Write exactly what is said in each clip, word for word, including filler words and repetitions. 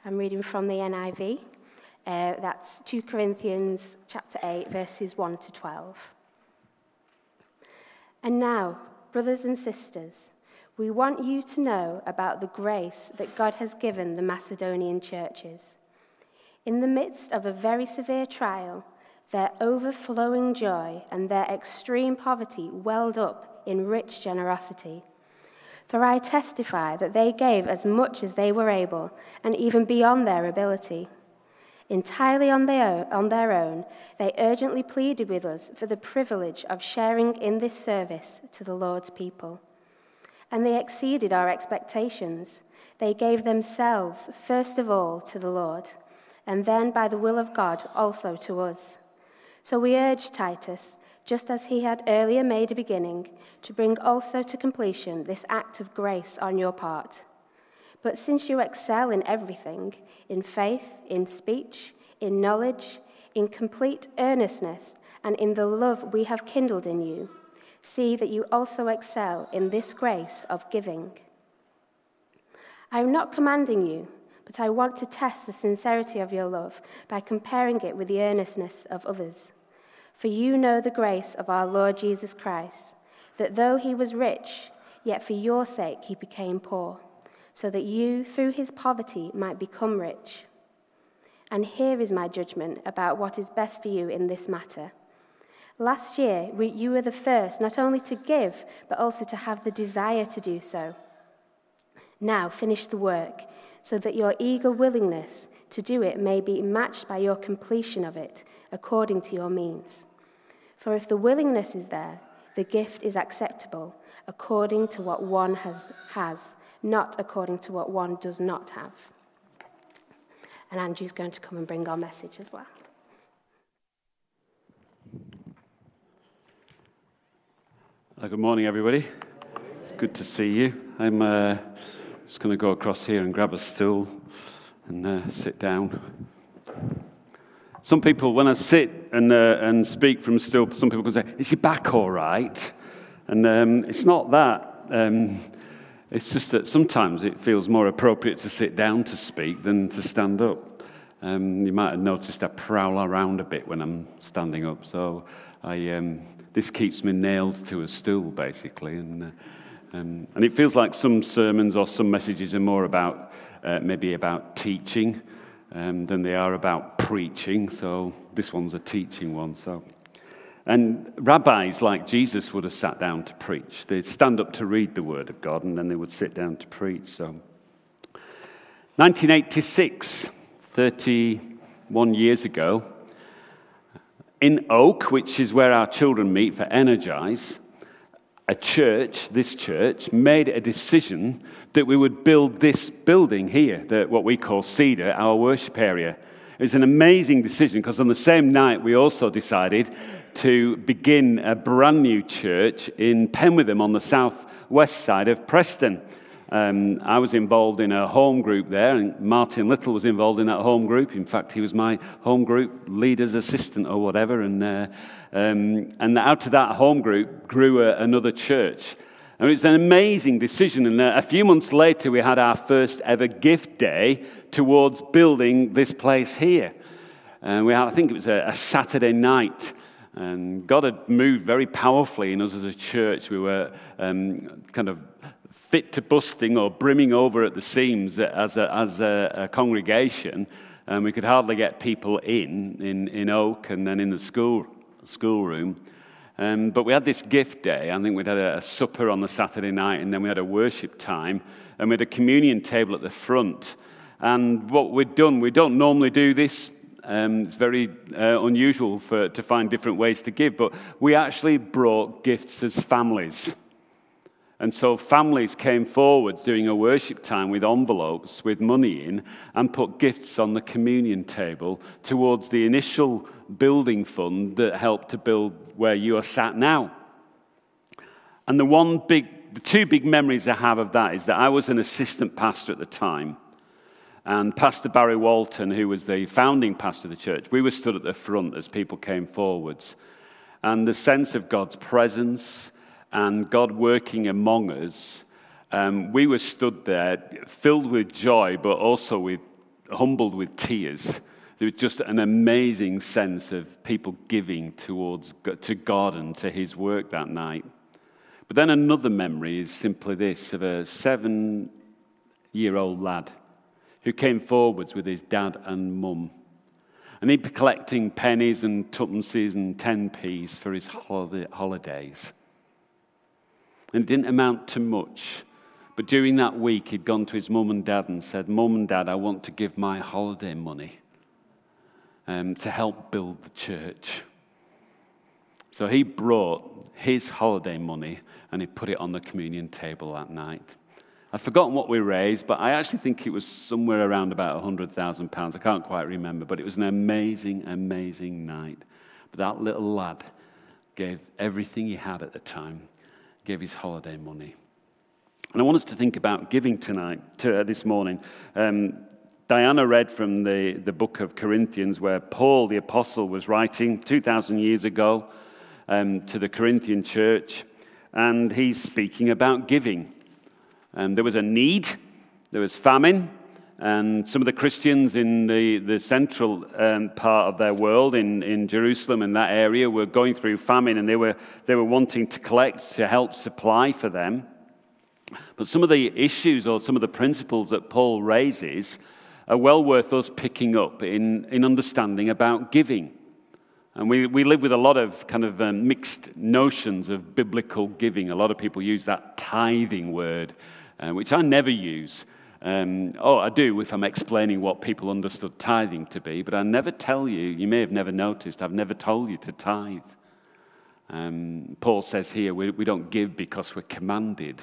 I'm reading from the N I V. Uh, that's two Corinthians chapter eight, verses one to twelve. And now, brothers and sisters, we want you to know about the grace that God has given the Macedonian churches. In the midst of a very severe trial, their overflowing joy and their extreme poverty welled up in rich generosity. For I testify that they gave as much as they were able, and even beyond their ability. Entirely on their own, on their own, they urgently pleaded with us for the privilege of sharing in this service to the Lord's people. And they exceeded our expectations. They gave themselves, first of all, to the Lord, and then, by the will of God, also to us. So we urge Titus, just as he had earlier made a beginning, to bring also to completion this act of grace on your part. But since you excel in everything, in faith, in speech, in knowledge, in complete earnestness, and in the love we have kindled in you, see that you also excel in this grace of giving. I am not commanding you, but I want to test the sincerity of your love by comparing it with the earnestness of others. For you know the grace of our Lord Jesus Christ, that though he was rich, yet for your sake he became poor, so that you, through his poverty, might become rich. And here is my judgment about what is best for you in this matter. Last year, we, you were the first not only to give, but also to have the desire to do so. Now finish the work, so that your eager willingness to do it may be matched by your completion of it, according to your means. For if the willingness is there, the gift is acceptable, according to what one has, has, not according to what one does not have. And Andrew's going to come and bring our message as well. Uh, good morning, everybody. It's good to see you. I'm uh, just going to go across here and grab a stool and uh, sit down. Some people, when I sit and uh, and speak from a stool, some people can say, "Is your back all right?" And um, it's not that. Um, it's just that sometimes it feels more appropriate to sit down to speak than to stand up. Um, you might have noticed I prowl around a bit when I'm standing up, so I um, this keeps me nailed to a stool, basically. And uh, um, and it feels like some sermons or some messages are more about uh, maybe about teaching um, than they are about preaching. So this one's a teaching one. So. And rabbis like Jesus would have sat down to preach. They'd stand up to read the Word of God, and then they would sit down to preach. So, nineteen eighty-six, thirty-one years ago, in Oak, which is where our children meet for Energize, a church, this church, made a decision that we would build this building here, the, what we call Cedar, our worship area. It was an amazing decision because on the same night we also decided to begin a brand new church in Penwitham on the southwest side of Preston. Um, I was involved in a home group there, and Martin Little was involved in that home group. In fact, he was my home group leader's assistant or whatever. And uh, um, and out of that home group grew a, another church. And it was an amazing decision. And a few months later, we had our first ever gift day towards building this place here. And we had, I think it was a, a Saturday night. And God had moved very powerfully in us as a church. We were um, kind of fit to busting or brimming over at the seams as a, as a, a congregation. And we could hardly get people in, in, in Oak and then in the school schoolroom. Um, but we had this gift day. I think we'd had a, a supper on the Saturday night, and then we had a worship time, and we had a communion table at the front. And what we'd done, we don't normally do this. Um, it's very uh, unusual for to find different ways to give, but we actually brought gifts as families. And so families came forward during a worship time with envelopes with money in and put gifts on the communion table towards the initial building fund that helped to build where you are sat now. And the one big, the two big memories I have of that is that I was an assistant pastor at the time. And Pastor Barry Walton, who was the founding pastor of the church, we were stood at the front as people came forwards. And the sense of God's presence and God working among us, um, we were stood there filled with joy, but also with humbled with tears. There was just an amazing sense of people giving towards to God and to his work that night. But then another memory is simply this, of a seven-year-old lad who came forwards with his dad and mum. And he'd be collecting pennies and tuppences and ten p's for his holidays. And it didn't amount to much. But during that week, he'd gone to his mum and dad and said, "Mum and Dad, I want to give my holiday money um, to help build the church." So he brought his holiday money and he put it on the communion table that night. I've forgotten what we raised, but I actually think it was somewhere around about one hundred thousand pounds. I can't quite remember, but it was an amazing, amazing night. But that little lad gave everything he had at the time, gave his holiday money. And I want us to think about giving tonight, to, uh, this morning. Um, Diana read from the, the book of Corinthians where Paul, the apostle, was writing two thousand years ago um, to the Corinthian church. And he's speaking about giving. Um, there was a need, there was famine, and some of the Christians in the, the central um, part of their world, in, in Jerusalem and that area, were going through famine, and they were they were wanting to collect to help supply for them. But some of the issues or some of the principles that Paul raises are well worth us picking up in, in understanding about giving. And we, we live with a lot of kind of um, mixed notions of biblical giving. A lot of people use that tithing word, uh, which I never use. Um, oh, I do if I'm explaining what people understood tithing to be, but I never tell you, you may have never noticed, I've never told you to tithe. Um, Paul says here, we, we don't give because we're commanded.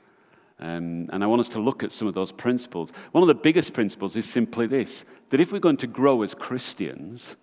Um, and I want us to look at some of those principles. One of the biggest principles is simply this, that if we're going to grow as Christians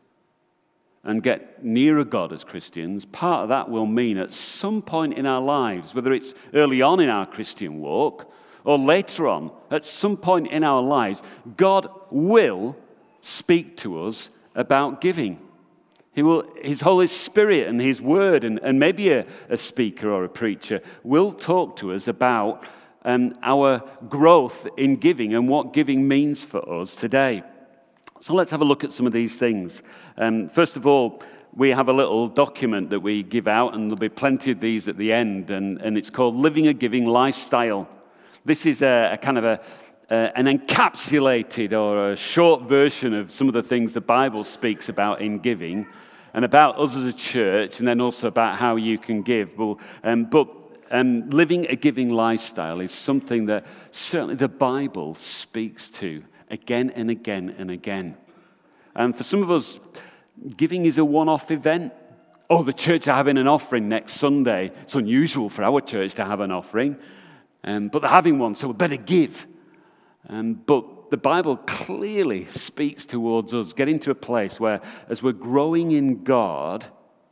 and get nearer God as Christians, part of that will mean at some point in our lives, whether it's early on in our Christian walk or later on, at some point in our lives, God will speak to us about giving. He will, His Holy Spirit and His Word, and, and maybe a, a speaker or a preacher will talk to us about um, our growth in giving and what giving means for us today. So let's have a look at some of these things. Um, first of all, we have a little document that we give out, and there'll be plenty of these at the end, and, and it's called Living a Giving Lifestyle. This is a, a kind of a, a an encapsulated or a short version of some of the things the Bible speaks about in giving, and about us as a church, and then also about how you can give. Well, um, but um, living a giving lifestyle is something that certainly the Bible speaks to again and again and again. And for some of us, giving is a one-off event. Oh, the church are having an offering next Sunday. It's unusual for our church to have an offering, um, but they're having one, so we better give. Um, but the Bible clearly speaks towards us getting to a place where, as we're growing in God,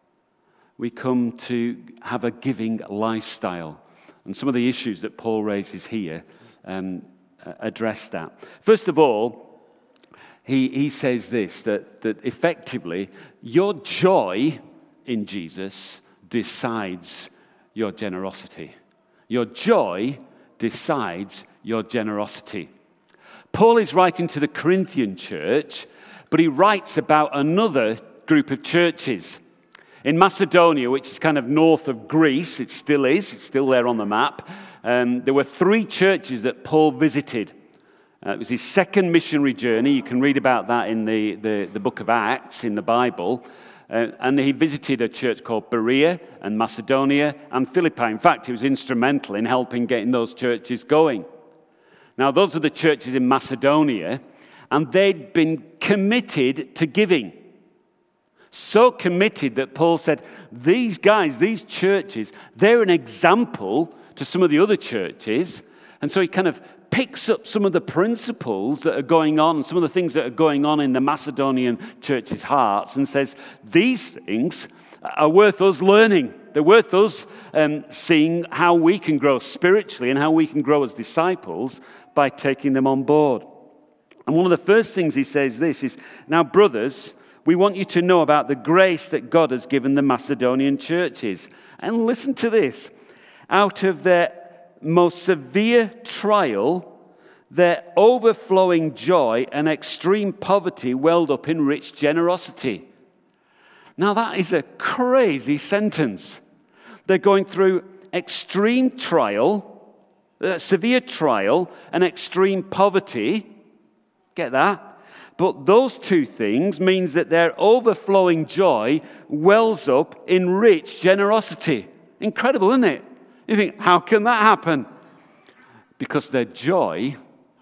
we come to have a giving lifestyle. And some of the issues that Paul raises here um, address that. First of all, he, he says this, that, that effectively, your joy in Jesus decides your generosity. Your joy decides your generosity. Paul is writing to the Corinthian church, but he writes about another group of churches. In Macedonia, which is kind of north of Greece, it still is, it's still there on the map, um, there were three churches that Paul visited. Uh, it was his second missionary journey. You can read about that in the, the, the book of Acts in the Bible. Uh, and he visited a church called Berea and Macedonia and Philippi. In fact, he was instrumental in helping getting those churches going. Now, those were the churches in Macedonia, and they'd been committed to giving. So committed that Paul said, these guys, these churches, they're an example to some of the other churches. And so he kind of picks up some of the principles that are going on, some of the things that are going on in the Macedonian churches' hearts, and says, these things are worth us learning. They're worth us um, seeing how we can grow spiritually and how we can grow as disciples by taking them on board. And one of the first things he says this is, now brothers, we want you to know about the grace that God has given the Macedonian churches. And listen to this. Out of their most severe trial, their overflowing joy and extreme poverty welled up in rich generosity. Now that is a crazy sentence. They're going through extreme trial, uh, severe trial, and extreme poverty. Get that? But those two things means that their overflowing joy wells up in rich generosity. Incredible, isn't it? You think, how can that happen? Because their joy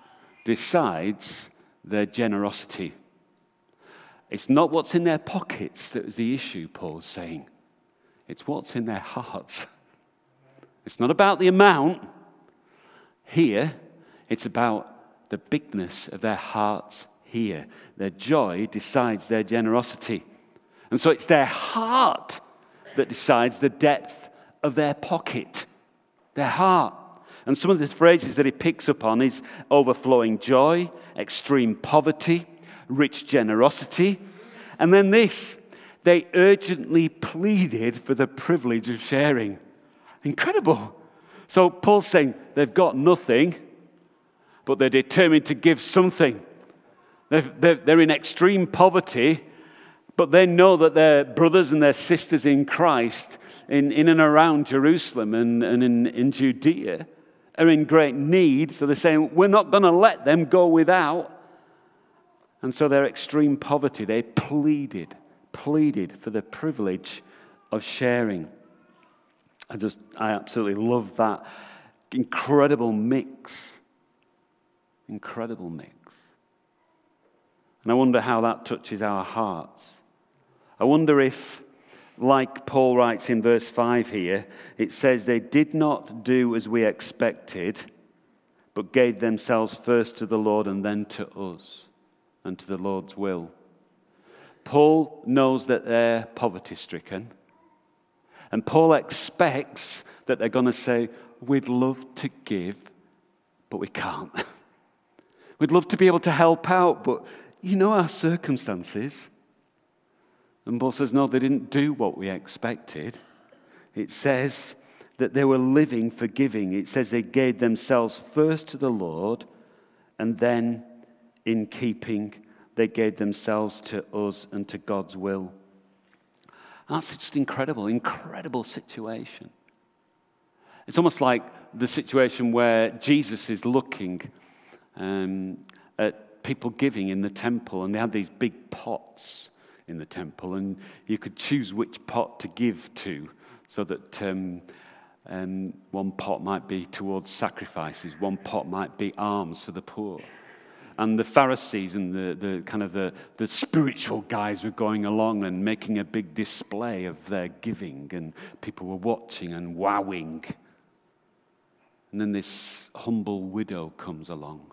decides their generosity. It's not what's in their pockets that is the issue, Paul's saying. It's what's in their hearts. It's not about the amount. Here, it's about the bigness of their hearts here. Their joy decides their generosity. And so it's their heart that decides the depth of their pocket. Their heart. And some of the phrases that he picks up on is overflowing joy, extreme poverty, rich generosity. And then this, they urgently pleaded for the privilege of sharing. Incredible. So Paul's saying they've got nothing, but they're determined to give something. They're, they're, they're in extreme poverty, but they know that their brothers and their sisters in Christ in, in and around Jerusalem and, and in, in Judea are in great need. So they're saying, we're not going to let them go without. And so their extreme poverty, they pleaded, pleaded for the privilege of sharing. I just, I absolutely love that incredible mix. Incredible mix. And I wonder how that touches our hearts. I wonder if, like Paul writes in verse five here, it says they did not do as we expected, but gave themselves first to the Lord and then to us and to the Lord's will. Paul knows that they're poverty-stricken. And Paul expects that they're going to say, we'd love to give, but we can't. We'd love to be able to help out, but you know our circumstances. And Paul says, no, they didn't do what we expected. It says that they were living for giving. It says they gave themselves first to the Lord, and then in keeping, they gave themselves to us and to God's will. That's just incredible, incredible situation. It's almost like the situation where Jesus is looking um, at people giving in the temple, and they had these big pots in the temple, and you could choose which pot to give to, so that um, um, one pot might be towards sacrifices, one pot might be alms for the poor. And the Pharisees and the, the kind of the, the spiritual guys were going along and making a big display of their giving, and people were watching and wowing. And then this humble widow comes along.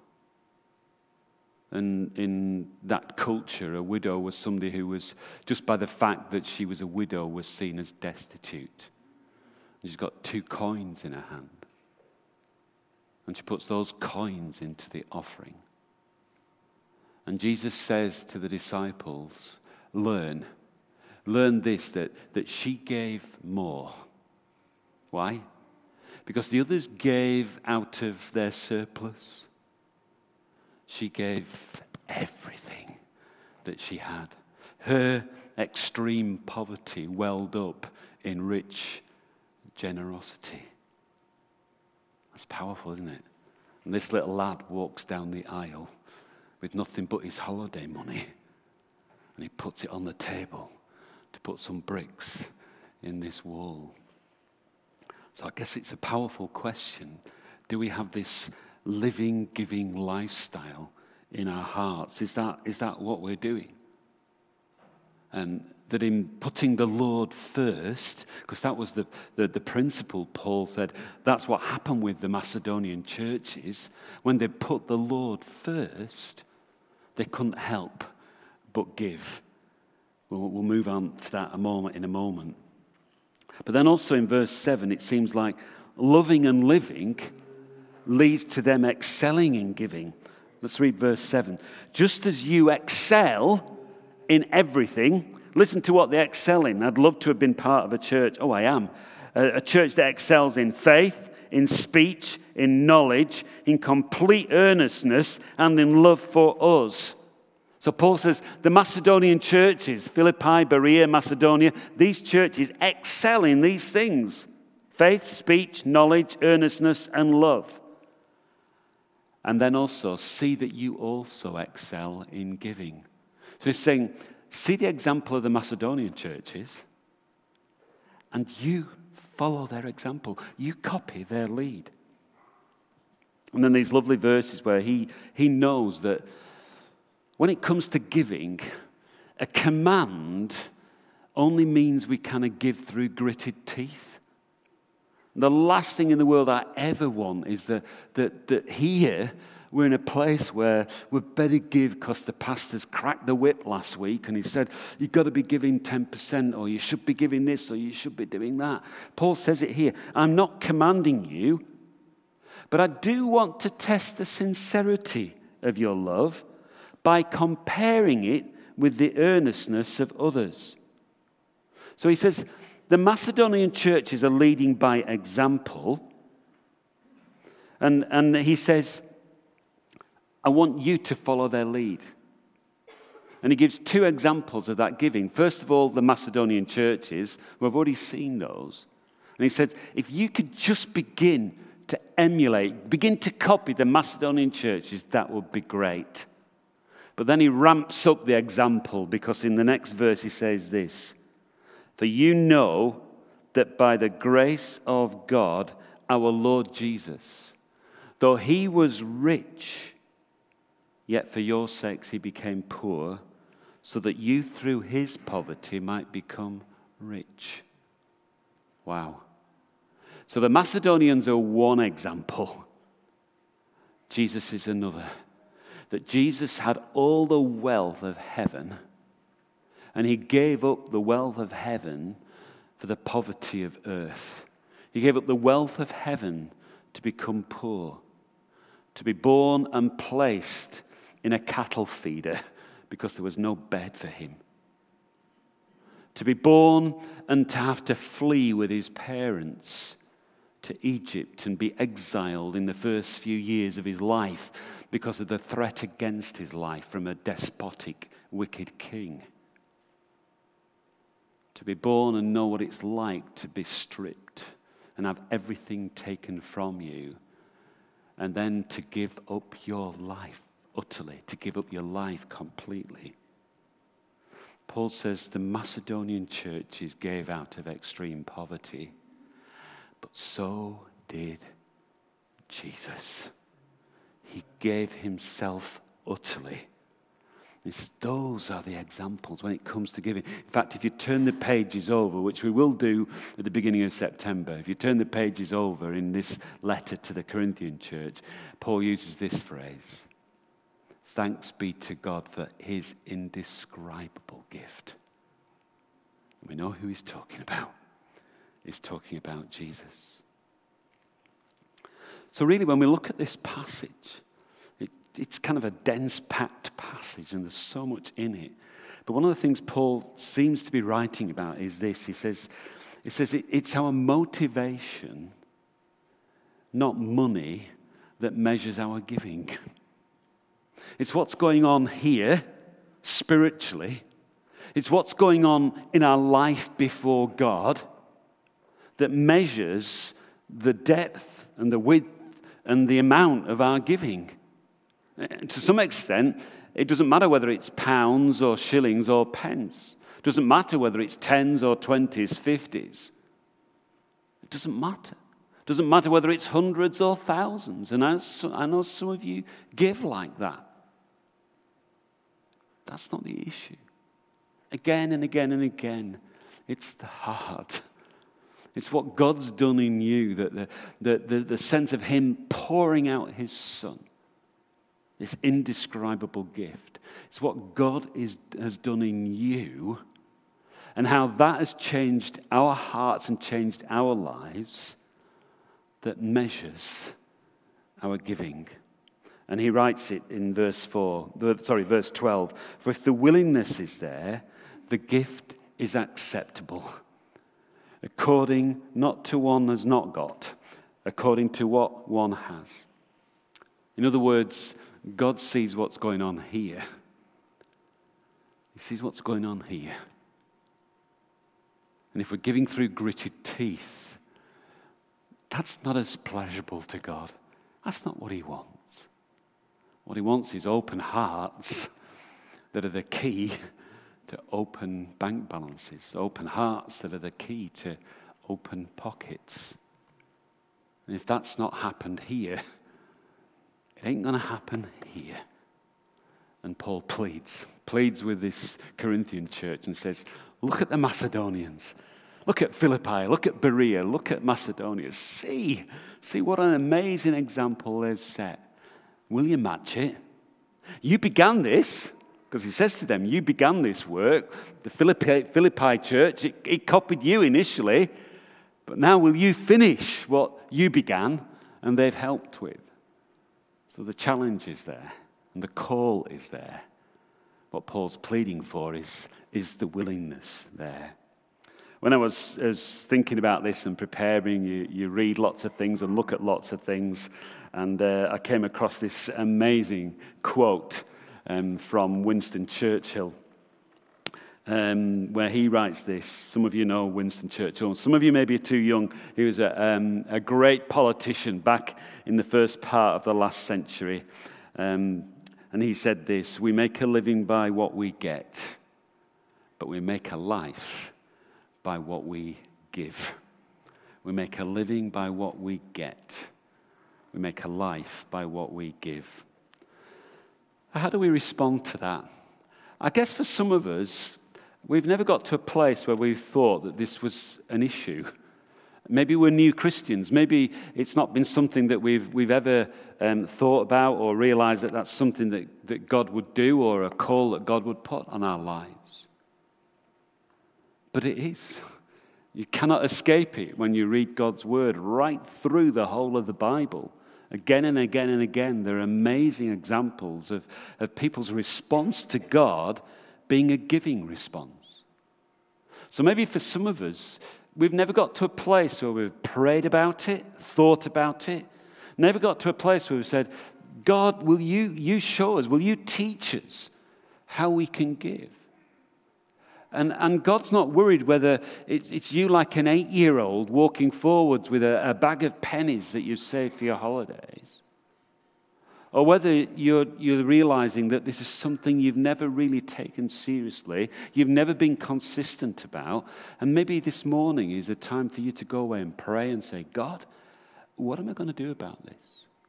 And in that culture, a widow was somebody who was, just by the fact that she was a widow, was seen as destitute. And she's got two coins in her hand. And she puts those coins into the offering. And Jesus says to the disciples, learn. Learn this, that, that she gave more. Why? Because the others gave out of their surplus. She gave everything that she had. Her extreme poverty welled up in rich generosity. That's powerful, isn't it? And this little lad walks down the aisle with nothing but his holiday money, and he puts it on the table to put some bricks in this wall. So I guess it's a powerful question. Do we have this living, giving lifestyle in our hearts? Is that is that what we're doing? And that in putting the Lord first, because that was the, the, the principle, Paul said, that's what happened with the Macedonian churches. When they put the Lord first, they couldn't help but give. We'll, we'll move on to that a moment in a moment. But then also in verse seven, it seems like loving and living leads to them excelling in giving. Let's read verse seven. Just as you excel in everything, listen to what they excel in. I'd love to have been part of a church. Oh, I am. A, a church that excels in faith, in speech, in knowledge, in complete earnestness, and in love for us. So Paul says the Macedonian churches, Philippi, Berea, Macedonia, these churches excel in these things: faith, speech, knowledge, earnestness, and love. And then also see that you also excel in giving. So he's saying, see the example of the Macedonian churches, and you follow their example. You copy their lead. And then these lovely verses where he, he knows that when it comes to giving, a command only means we kind of give through gritted teeth. The last thing in the world I ever want is that, that, that here we're in a place where we better give because the pastor's cracked the whip last week and he said, you've got to be giving ten percent, or you should be giving this, or you should be doing that. Paul says it here. I'm not commanding you, but I do want to test the sincerity of your love by comparing it with the earnestness of others. So he says, the Macedonian churches are leading by example. And, and he says, I want you to follow their lead. And he gives two examples of that giving. First of all, the Macedonian churches. We've already seen those. And he says, if you could just begin to emulate, begin to copy the Macedonian churches, that would be great. But then he ramps up the example, because in the next verse he says this: for you know that by the grace of God, our Lord Jesus, though he was rich, yet for your sakes he became poor, so that you through his poverty might become rich. Wow. So the Macedonians are one example. Jesus is another. That Jesus had all the wealth of heaven, and he gave up the wealth of heaven for the poverty of earth. He gave up the wealth of heaven to become poor, to be born and placed in a cattle feeder because there was no bed for him. To be born and to have to flee with his parents to Egypt and be exiled in the first few years of his life because of the threat against his life from a despotic, wicked king. To be born and know what it's like to be stripped and have everything taken from you, and then to give up your life utterly, to give up your life completely. Paul says the Macedonian churches gave out of extreme poverty, but so did Jesus. He gave himself utterly. It's, those are the examples when it comes to giving. In fact, if you turn the pages over, which we will do at the beginning of September, if you turn the pages over in this letter to the Corinthian church, Paul uses this phrase: thanks be to God for his indescribable gift. And we know who he's talking about. He's talking about Jesus. So really, when we look at this passage, it, it's kind of a dense, packed passage, and there's so much in it. But one of the things Paul seems to be writing about is this. He says, he says it, it's our motivation, not money, that measures our giving. It's what's going on here, spiritually. It's what's going on in our life before God that measures the depth and the width and the amount of our giving. And to some extent, it doesn't matter whether it's pounds or shillings or pence. It doesn't matter whether it's tens or twenties, fifties. It doesn't matter. It doesn't matter whether it's hundreds or thousands. And I, I know some of you give like that. That's not the issue. Again and again and again, it's the heart. It's what God's done in you, that the, the, the, the sense of him pouring out his son, this indescribable gift. It's what God is, has done in you, and how that has changed our hearts and changed our lives, that measures our giving. And he writes it in verse four, sorry, verse twelve. For if the willingness is there, the gift is acceptable, according not to one has not got, according to what one has. In other words, God sees what's going on here. He sees what's going on here. And if we're giving through gritted teeth, that's not as pleasurable to God. That's not what he wants. What he wants is open hearts that are the key to open bank balances, open hearts that are the key to open pockets. And if that's not happened here, it ain't going to happen here. And Paul pleads, pleads with this Corinthian church and says, look at the Macedonians. Look at Philippi. Look at Berea. Look at Macedonia. See, see what an amazing example they've set. Will you match it? You began this, because he says to them, you began this work. The Philippi, Philippi church, it, it copied you initially, but now will you finish what you began and they've helped with? So the challenge is there. And the call is there. What Paul's pleading for is, is the willingness there. When I was, was thinking about this and preparing, you, you read lots of things and look at lots of things. And uh, I came across this amazing quote um, from Winston Churchill, um, where he writes this. Some of you know Winston Churchill. Some of you maybe are too young. He was a, um, a great politician back in the first part of the last century. Um, And he said this, we make a living by what we get, but we make a life by what we give. We make a living by what we get. We make a life by what we give. How do we respond to that? I guess for some of us, we've never got to a place where we've thought that this was an issue. Maybe we're new Christians. Maybe it's not been something that we've we've ever um, thought about or realized that that's something that, that God would do or a call that God would put on our lives. But it is. You cannot escape it when you read God's word right through the whole of the Bible. Again and again and again, there are amazing examples of, of people's response to God being a giving response. So maybe for some of us, we've never got to a place where we've prayed about it, thought about it. Never got to a place where we've said, God, will you, you show us, will you teach us how we can give? And, and God's not worried whether it, it's you like an eight-year-old walking forwards with a, a bag of pennies that you've saved for your holidays. Or whether you're, you're realizing that this is something you've never really taken seriously, you've never been consistent about, and maybe this morning is a time for you to go away and pray and say, God, what am I going to do about this?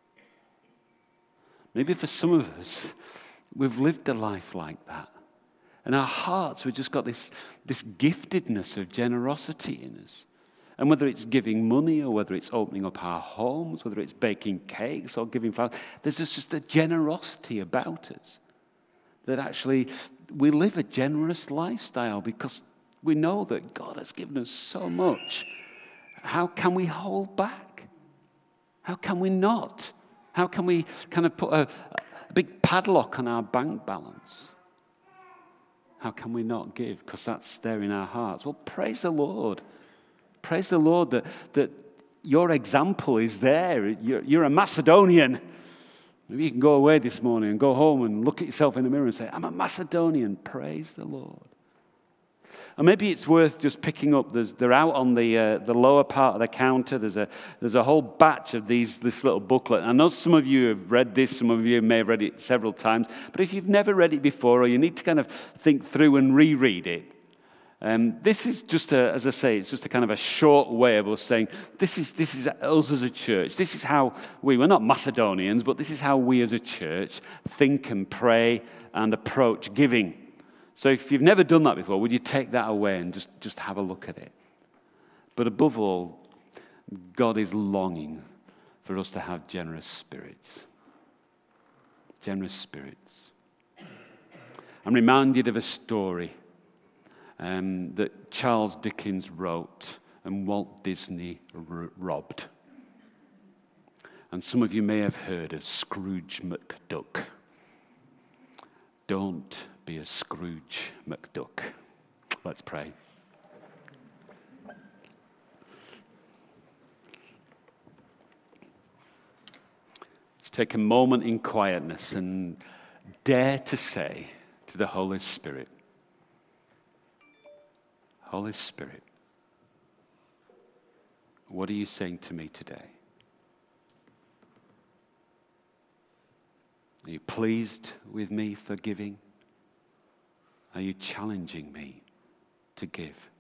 Maybe for some of us, we've lived a life like that. And our hearts, we've just got this, this giftedness of generosity in us. And whether it's giving money or whether it's opening up our homes, whether it's baking cakes or giving flowers, there's just, just a generosity about us. That actually we live a generous lifestyle because we know that God has given us so much. How can we hold back? How can we not? How can we kind of put a, a big padlock on our bank balance? How can we not give? Because that's there in our hearts. Well, praise the Lord. Praise the Lord that, that your example is there. You're, you're a Macedonian. Maybe you can go away this morning and go home and look at yourself in the mirror and say, I'm a Macedonian. Praise the Lord. Or maybe it's worth just picking up. There's, they're out on the uh, the lower part of the counter. There's a there's a whole batch of these this little booklet. I know some of you have read this. Some of you may have read it several times. But if you've never read it before, or you need to kind of think through and reread it, um, this is just a, as I say, it's just a kind of a short way of us saying this is this is us as a church. This is how we we're not Macedonians, but this is how we as a church think and pray and approach giving. So if you've never done that before, would you take that away and just, just have a look at it? But above all, God is longing for us to have generous spirits. Generous spirits. I'm reminded of a story um, that Charles Dickens wrote and Walt Disney r- robbed. And some of you may have heard of Scrooge McDuck. Don't be a Scrooge McDuck. Let's pray. take a moment in quietness and dare to say to the Holy Spirit, Holy Spirit, what are you saying to me today? Are you pleased with me for giving? Are you challenging me to give?